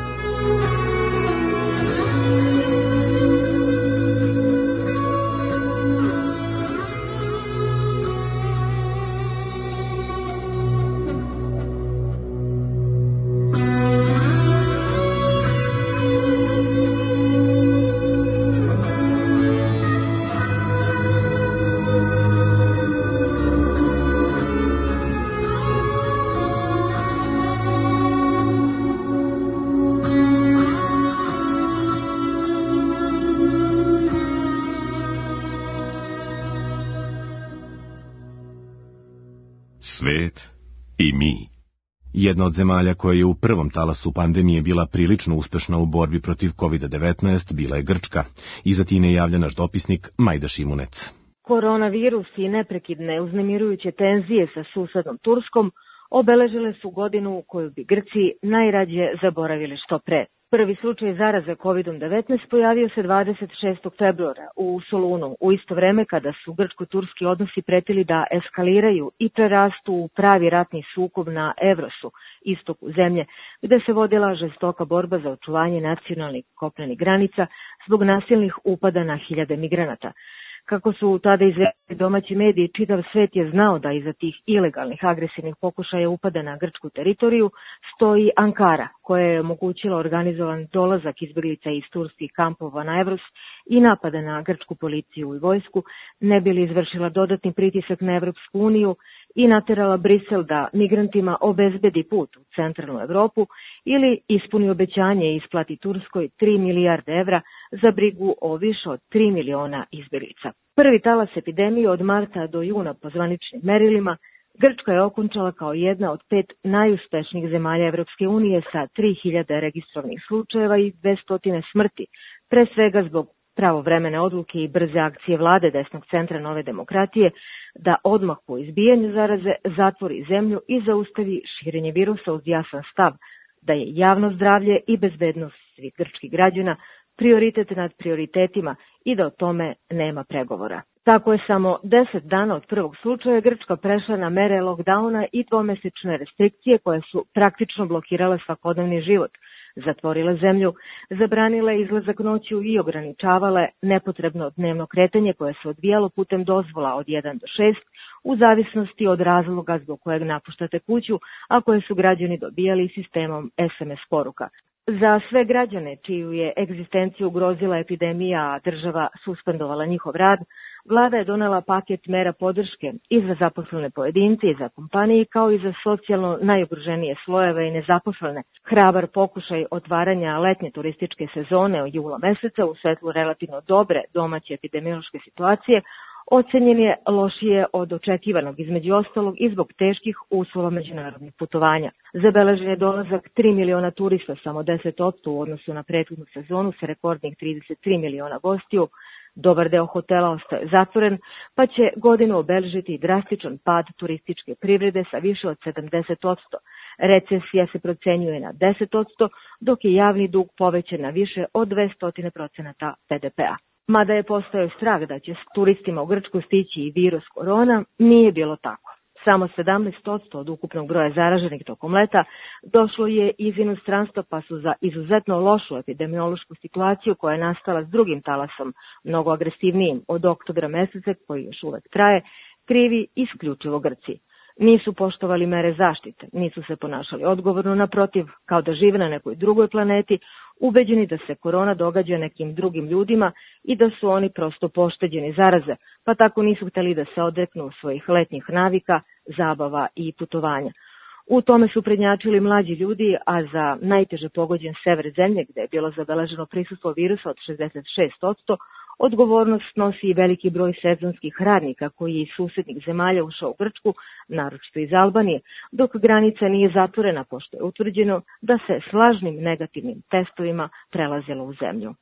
[SPEAKER 1] Svet i mi.
[SPEAKER 2] Jedna od zemalja koja je u prvom talasu pandemije bila prilično uspešna u borbi protiv kovid devetnaest bila je Grčka. Iza Tine javlja naš dopisnik Majda Šimunec.
[SPEAKER 12] Koronavirus i neprekidne uznemirujuće tenzije sa susednom Turskom obeležile su godinu koju bi Grci najrađe zaboravili što pre. Prvi slučaj zaraze kovid devetnaest pojavio se dvadeset šestog februara u Solunu, u isto vreme kada su grčko-turski odnosi pretili da eskaliraju i prerastu u pravi ratni sukob na Evrosu, istoku zemlje, gde se vodila žestoka borba za očuvanje nacionalnih kopnenih granica zbog nasilnih upada na hiljade migranata. Kako su tada izveli domaći mediji, čitav svet je znao da iza tih ilegalnih agresivnih pokušaja upada na grčku teritoriju stoji Ankara, koja je omogućila organizovan dolazak izbjeglica iz turskih kampova na Evros i napada na grčku policiju i vojsku, ne bi li izvršila dodatni pritisak na Evropsku uniju i naterala Brisel da migrantima obezbedi put u centralnu Evropu ili ispuni obećanje i isplati Turskoj tri milijarde evra za brigu o više od tri miliona izbjeglica. Prvi talas epidemije od marta do juna po zvaničnim merilima Grčka je okončala kao jedna od pet najuspešnijih zemalja Evropske unije sa tri hiljade registrovanih slučajeva i dvesta smrti, pre svega zbog pravovremene odluke i brze akcije vlade desnog centra Nove demokratije da odmah po izbijanju zaraze zatvori zemlju i zaustavi širenje virusa uz jasan stav da je javno zdravlje i bezbednost svih grčkih građana prioritet nad prioritetima i da o tome nema pregovora. Tako je samo deset dana od prvog slučaja Grčka prešla na mere lockdowna i dvomesečne restrikcije koje su praktično blokirale svakodnevni život, zatvorile zemlju, zabranile izlazak noću i ograničavale nepotrebno dnevno kretanje koje se odvijalo putem dozvola od jedan do šest u zavisnosti od razloga zbog kojeg napuštate kuću, a koje su građani dobijali sistemom es em es poruka. Za sve građane čiju je egzistenciju ugrozila epidemija, a država suspendovala njihov rad, vlada je donela paket mera podrške i za zaposlene pojedince i za kompanije, kao i za socijalno najugroženije slojeve i nezaposlene. Hrabar pokušaj otvaranja letnje turističke sezone od jula meseca u svetlu relativno dobre domaće epidemiološke situacije ocenjen je lošije od očekivanog, između ostalog i zbog teških uslova međunarodnih putovanja. Zabeležen je dolazak tri miliona turista, samo deset posto u odnosu na prethodnu sezonu sa rekordnih trideset tri miliona gostiju. Dobar deo hotela ostaje zatvoren, pa će godinu obeležiti drastičan pad turističke privrede sa više od sedamdeset posto. Recesija se procenjuje na deset posto, dok je javni dug povećan na više od dvesta posto be de pea. Mada je postojao strah da će s turistima u Grčku stići i virus korona, nije bilo tako. Samo sedamnaest posto od ukupnog broja zaraženih tokom leta došlo je iz inostranstva, pa su za izuzetno lošu epidemiološku situaciju koja je nastala s drugim talasom, mnogo agresivnijim od oktobra meseca koji još uvek traje, krivi isključivo Grci. Nisu poštovali mere zaštite, nisu se ponašali odgovorno, naprotiv, kao da žive na nekoj drugoj planeti, ubeđeni da se korona događa nekim drugim ljudima i da su oni prosto pošteđeni zaraze, pa tako nisu hteli da se odreknu svojih letnjih navika, zabava i putovanja. U tome su prednjačili mlađi ljudi, a za najteže pogođen sever zemlje, gde je bilo zabeleženo prisustvo virusa od šezdeset šest posto, odgovornost snosi i veliki broj sezonskih radnika koji je iz susednih zemalja ušao u Grčku, naročito iz Albanije, dok granica nije zatvorena pošto je utvrđeno da se s lažnim negativnim testovima prelazilo u zemlju.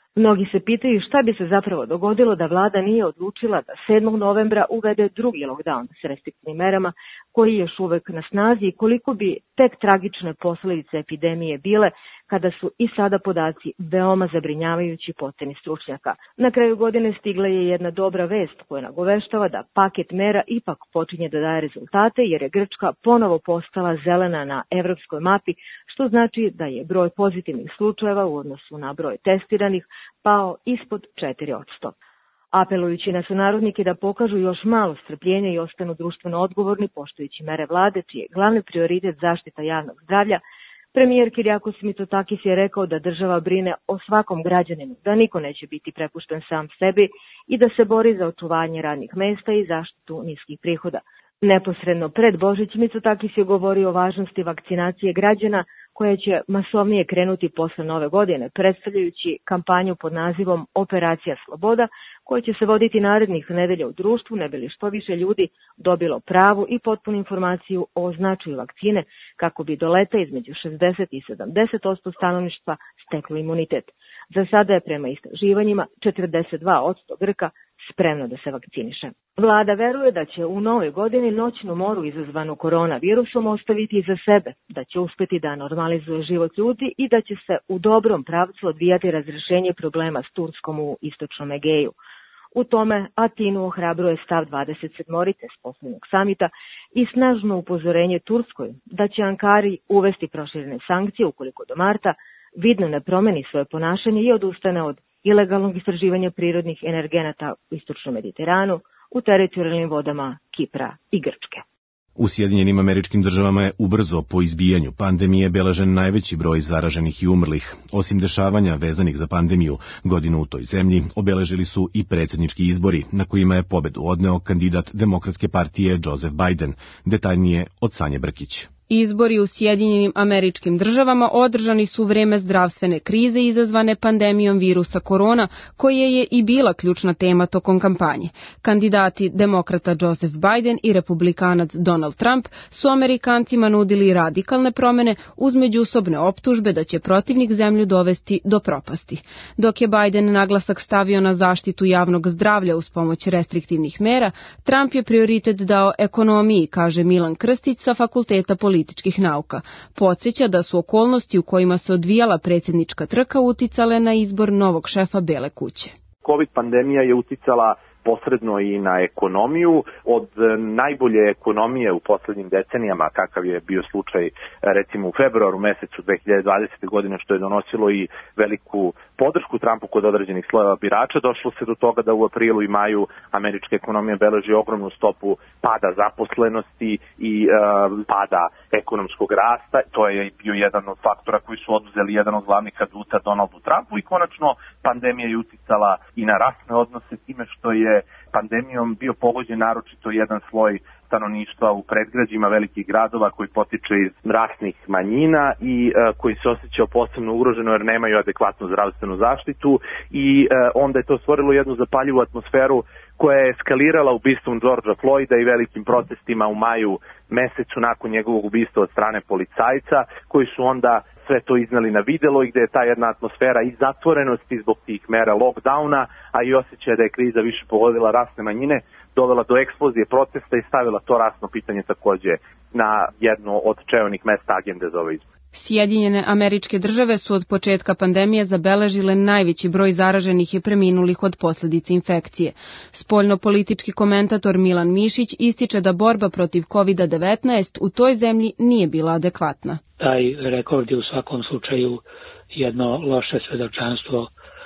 [SPEAKER 12] Mnogi se pitaju šta bi se zapravo dogodilo da vlada nije odlučila da sedmog novembra uvede drugi lockdown s restriktivnim merama koji je još uvek na snazi i koliko bi tek tragične posledice epidemije bile kada su i sada podaci veoma zabrinjavajući po oceni stručnjaka. Na kraju godine stigla je jedna dobra vest koja nagoveštava da paket mera ipak počinje da daje rezultate jer je Grčka ponovo postala zelena na evropskoj mapi, što znači da je broj pozitivnih slučajeva u odnosu na broj testiranih pao ispod četiri posto. Apelujući na sunarodnike da pokažu još malo strpljenja i ostanu društveno odgovorni poštujući mere vlade, čiji je glavni prioritet zaštita javnog zdravlja, premijer Kyriakos Mitsotakis je rekao da država brine o svakom građaninu, da niko neće biti prepušten sam sebi i da se bori za očuvanje radnih mesta i zaštitu niskih prihoda. Neposredno pred Božić Mitsotakis je govorio o važnosti vakcinacije građana koja će masovnije krenuti posle nove godine, predstavljajući kampanju pod nazivom Operacija Sloboda, koja će se voditi narednih nedelja u društvu, ne bi li što više ljudi dobilo pravu i potpunu informaciju o značaju vakcine, kako bi do leta između šezdeset i sedamdeset posto stanovništva steklo imunitet. Za sada je prema istraživanjima četrdeset dva posto Grka spremno da se vakciniše. Vlada veruje da će u novoj godini noćnu moru izazvanu koronavirusom ostaviti iza sebe, da će uspeti da normalizuje život ljudi i da će se u dobrom pravcu odvijati razrešenje problema s Turskom u istočnom Egeju. U tome Atinu ohrabruje stav dvadeset sedmorice s poslednjeg samita i snažno upozorenje Turskoj da će Ankari uvesti proširene sankcije ukoliko do marta vidno ne promeni svoje ponašanje i odustane od ilegalnog istraživanja prirodnih energenata u istočnom Mediteranu, u teritorijalnim vodama Kipra i Grčke.
[SPEAKER 2] U Sjedinjenim Američkim Državama je ubrzo po izbijanju pandemije beležen najveći broj zaraženih i umrlih. Osim dešavanja vezanih za pandemiju, godinu u toj zemlji obeležili su i predsjednički izbori, na kojima je pobedu odneo kandidat Demokratske partije Joseph Biden, detaljnije od Sanje Brkić.
[SPEAKER 13] Izbori u Sjedinjenim Američkim Državama održani su u vreme zdravstvene krize izazvane pandemijom virusa korona, koja je i bila ključna tema tokom kampanje. Kandidati demokrata Joseph Biden i republikanac Donald Trump su Amerikancima nudili radikalne promene uz međusobne optužbe da će protivnik zemlju dovesti do propasti. Dok je Biden naglasak stavio na zaštitu javnog zdravlja uz pomoć restriktivnih mera, Trump je prioritet dao ekonomiji, kaže Milan Krstić sa Fakulteta političkih političkih nauka. Podsjeća da su okolnosti u kojima se odvijala predsjednička trka uticale na izbor novog šefa Bele kuće.
[SPEAKER 14] Covid pandemija je uticala posredno i na ekonomiju. Od najbolje ekonomije u poslednjim decenijama, kakav je bio slučaj recimo u februaru mesecu dve hiljade dvadesete. godine, što je donosilo i veliku podršku Trumpu kod određenih slojeva birača, došlo se do toga da u aprilu i maju američka ekonomija beleži ogromnu stopu pada zaposlenosti i e, pada ekonomskog rasta. To je bio jedan od faktora koji su oduzeli jedan od glavnih aduta Donaldu Trumpu i konačno pandemija je uticala i na rasne odnose time što je pandemijom bio pogođen naročito jedan sloj stanovništva u predgrađima velikih gradova koji potiče iz rasnih manjina i e, koji se osjećao posebno ugroženo jer nemaju adekvatnu zdravstvenu zaštitu i e, onda je to stvorilo jednu zapaljivu atmosferu koja je eskalirala ubistvom Georgea Floyda i velikim protestima u maju mesecu nakon njegovog ubistva od strane policajca, koji su onda sve to iznali na videlo i gde je ta jedna atmosfera i zatvorenosti zbog tih mera lockdowna, a i osjećaja da je kriza više pogodila rasne manjine, dovela do eksplozije protesta i stavila to rasno pitanje takođe na jedno od čelnih mesta agende za ovaj izbor.
[SPEAKER 13] Sjedinjene Američke Države su od početka pandemije zabeležile najveći broj zaraženih i preminulih od posljedice infekcije. Spoljno-politički komentator Milan Mišić ističe da borba protiv kovid devetnaest u toj zemlji nije bila adekvatna.
[SPEAKER 15] Taj rekord je u svakom slučaju jedno loše svedočanstvo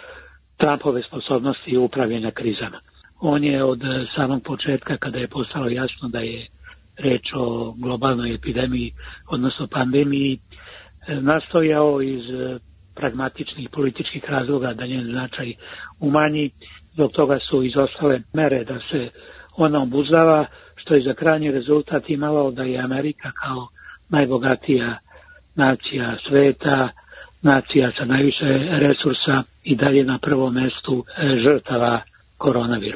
[SPEAKER 15] Trumpove sposobnosti upravljanja krizama. On je od samog početka, kada je postalo jasno da je reč o globalnoj epidemiji, odnosno pandemiji, nastojao iz pragmatičnih političkih razloga da njen značaj umanji. Zbog toga su izostale mere da se ona obuzdava, što je za krajnji rezultat imalo da je Amerika kao najbogatija nacija sveta, nacija sa najviše resursa i dalje na prvom mestu žrtava koronavirusa.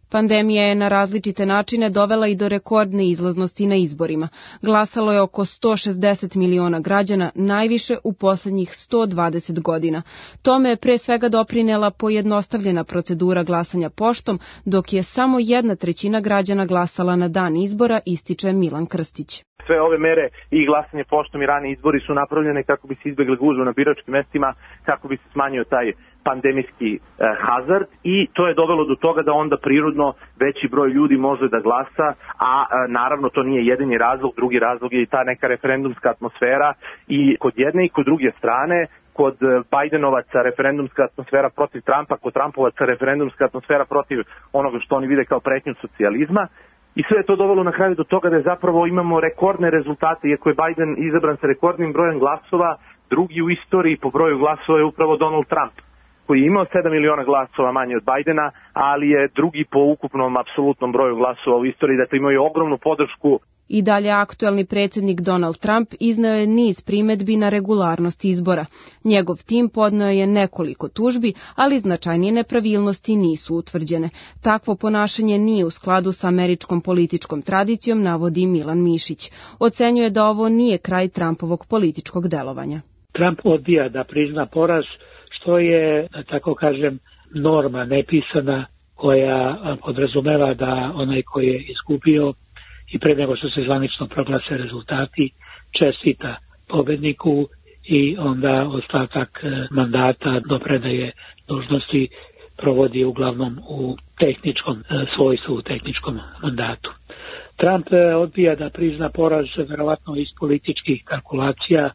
[SPEAKER 13] Pandemija je na različite načine dovela i do rekordne izlaznosti na izborima. Glasalo je oko sto šezdeset miliona građana, najviše u poslednjih sto dvadeset godina. Tome je pre svega doprinela pojednostavljena procedura glasanja poštom, dok je samo jedna trećina građana glasala na dan izbora, ističe Milan Krstić.
[SPEAKER 14] Sve ove mere i glasanje poštom i rani izbori su napravljene kako bi se izbegli gužve na biračkim mestima, kako bi se smanjio taj pandemijski eh, hazard i to je dovelo do toga da onda prirodno veći broj ljudi može da glasa, a eh, naravno to nije jedini razlog, drugi razlog je i ta neka referendumska atmosfera i kod jedne i kod druge strane. Kod Bidenovaca referendumska atmosfera protiv Trumpa, kod Trumpovaca referendumska atmosfera protiv onoga što oni vide kao pretnju socijalizma. I sve je to dovelo na kraju do toga da je zapravo imamo rekordne rezultate, iako je Biden izabran sa rekordnim brojem glasova, drugi u istoriji po broju glasova je upravo Donald Trump, koji je imao sedam miliona glasova manje od Bidena, ali je drugi po ukupnom apsolutnom broju glasova u istoriji, dakle imao je ogromnu podršku.
[SPEAKER 13] I dalje aktuelni predsjednik Donald Trump izneo je niz primetbi na regularnost izbora. Njegov tim podneo je nekoliko tužbi, ali značajnije nepravilnosti nisu utvrđene. Takvo ponašanje nije u skladu sa američkom političkom tradicijom, navodi Milan Mišić. Ocenjuje da ovo nije kraj Trumpovog političkog delovanja.
[SPEAKER 15] Trump odbija da prizna poraz, što je, tako kažem, norma nepisana koja podrazumeva da onaj koji je izgubio i pre nego što se zvanično proglase rezultati, čestita pobedniku i onda ostatak mandata do predaje dužnosti provodi uglavnom u tehničkom svojstvu, u tehničkom mandatu. Trump odbija da prizna poraz verovatno iz političkih kalkulacija,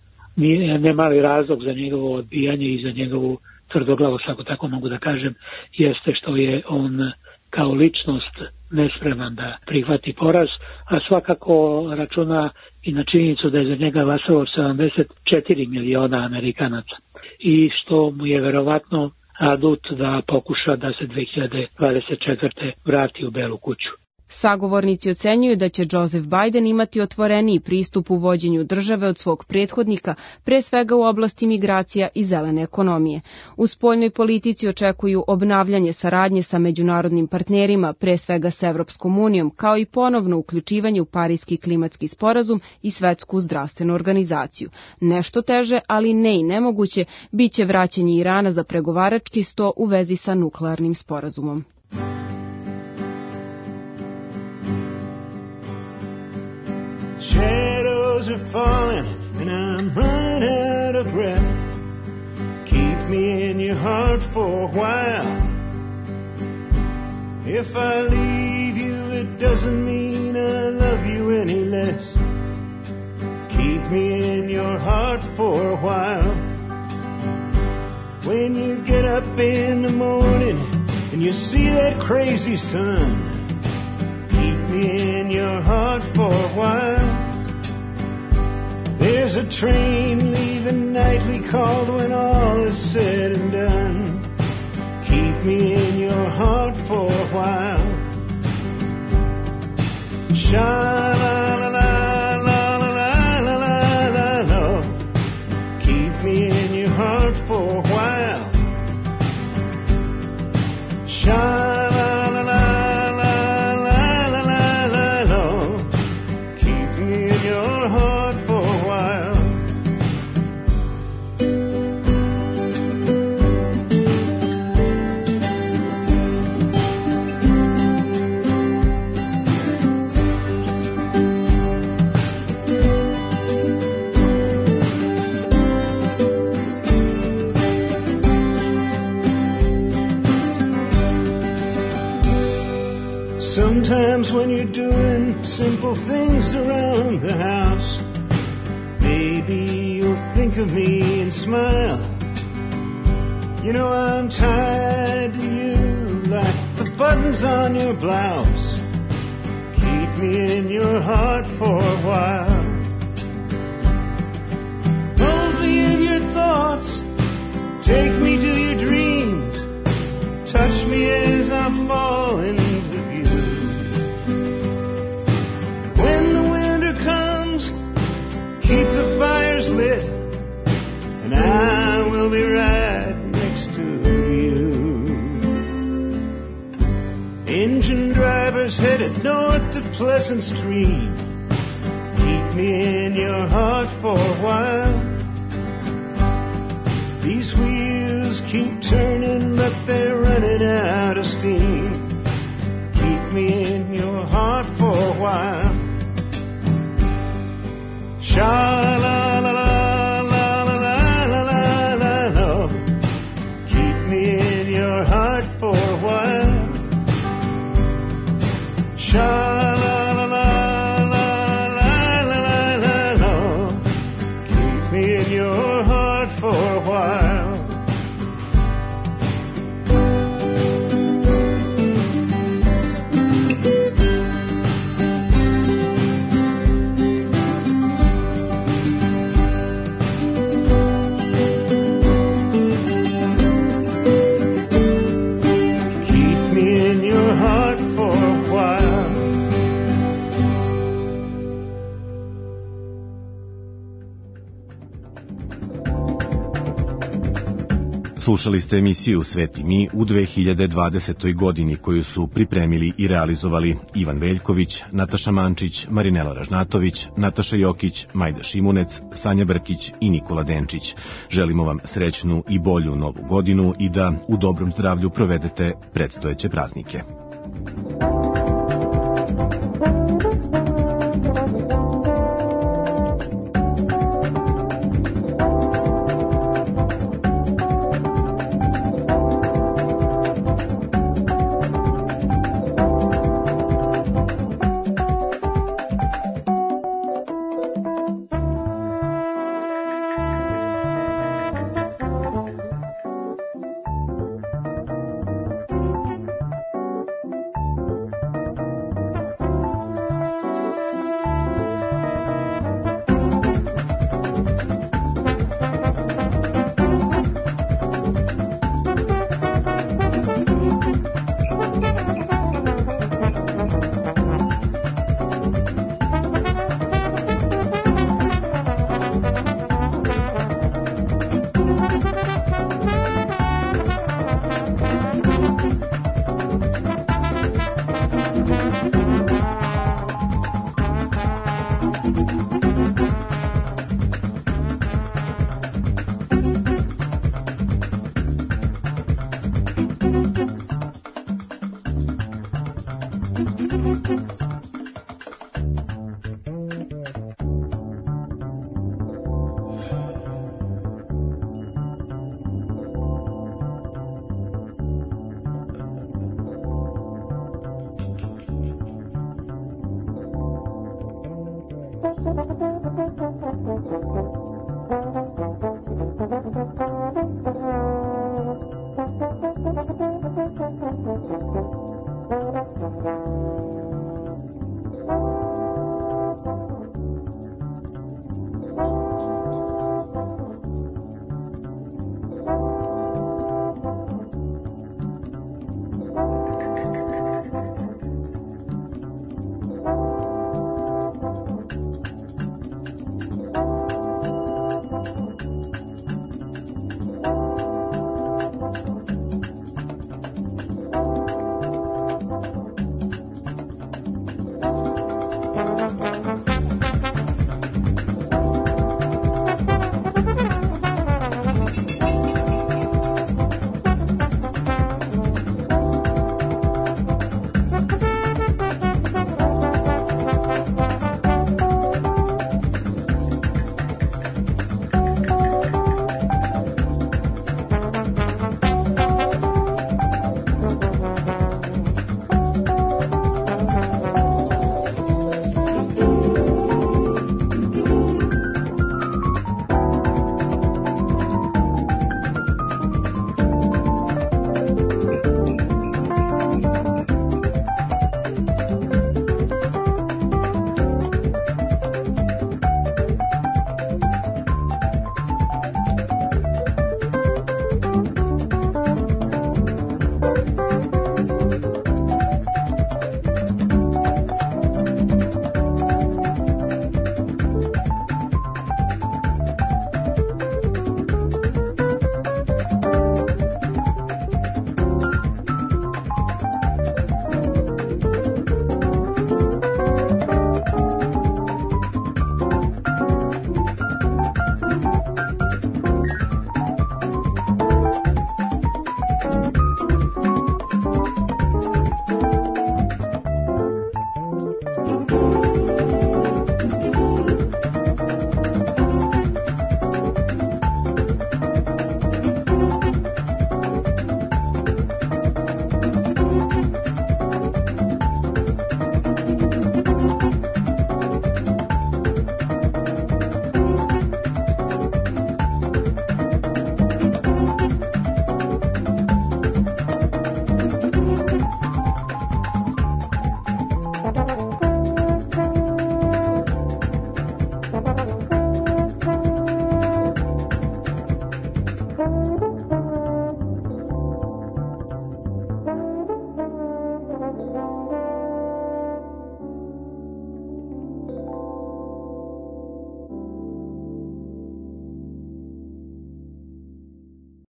[SPEAKER 15] ne mali razlog za njegovo odbijanje i za njegovu tvrdoglavost, ako tako mogu da kažem, jeste što je on kao ličnost nespreman da prihvati poraz, a svakako računa i na činjenicu da je za njega glasalo sedamdeset četiri miliona Amerikanaca i što mu je verovatno adut da pokuša da se dve hiljade dvadeset četvrte vrati u Belu kuću.
[SPEAKER 13] Sagovornici ocenjuju da će Joseph Biden imati otvoreniji pristup u vođenju države od svog prethodnika, pre svega u oblasti migracija i zelene ekonomije. U spoljnoj politici očekuju obnavljanje saradnje sa međunarodnim partnerima, pre svega s Evropskom unijom, kao i ponovno uključivanje u Pariski klimatski sporazum i Svetsku zdravstvenu organizaciju. Nešto teže, ali ne i nemoguće, biće vraćanje Irana za pregovarački sto u vezi sa nuklearnim sporazumom.
[SPEAKER 16] Shadows are falling and I'm running out of breath. Keep me in your heart for a while. If I leave you, it doesn't mean I love you any less. Keep me in your heart for a while. When you get up in the morning and you see that crazy sun, keep me in your heart for a while. There's a train leaving nightly called when all is said and done. Keep me in your heart for a while. Sha-la-la-la-la-la-la-la-la. Keep me in your heart for a while. Sha-la-la-la-la-la-la-la. Keep me in your heart for a while. Sometimes when you're doing simple things around the house, maybe you'll think of me and smile. You know I'm tied to you like the buttons on your blouse. Keep me in your heart for a while. Hold me in your thoughts, take me to your dreams, touch me as I fall into view. When the winter comes, keep the fires lit, and I will be right next to you. Engine No, it's a pleasant stream. Keep me in your heart for a while. These wheels keep turning, but they're running out of steam. Keep me in your heart for a while. Sha-la-la-la-la-la-la-la-la. Keep me in your heart for a while. Sha-la-la-la-la-la-la-la. Keep me in your heart for a while.
[SPEAKER 2] Slušali ste emisiju Sveti mi u dve hiljade dvadesetoj godini koju su pripremili i realizovali Ivan Veljković, Nataša Mančić, Marinela Ražnatović, Nataša Jokić, Majda Šimunec, Sanja Brkić i Nikola Denčić. Želimo vam srećnu i bolju novu godinu i da u dobrom zdravlju provedete predstojeće praznike.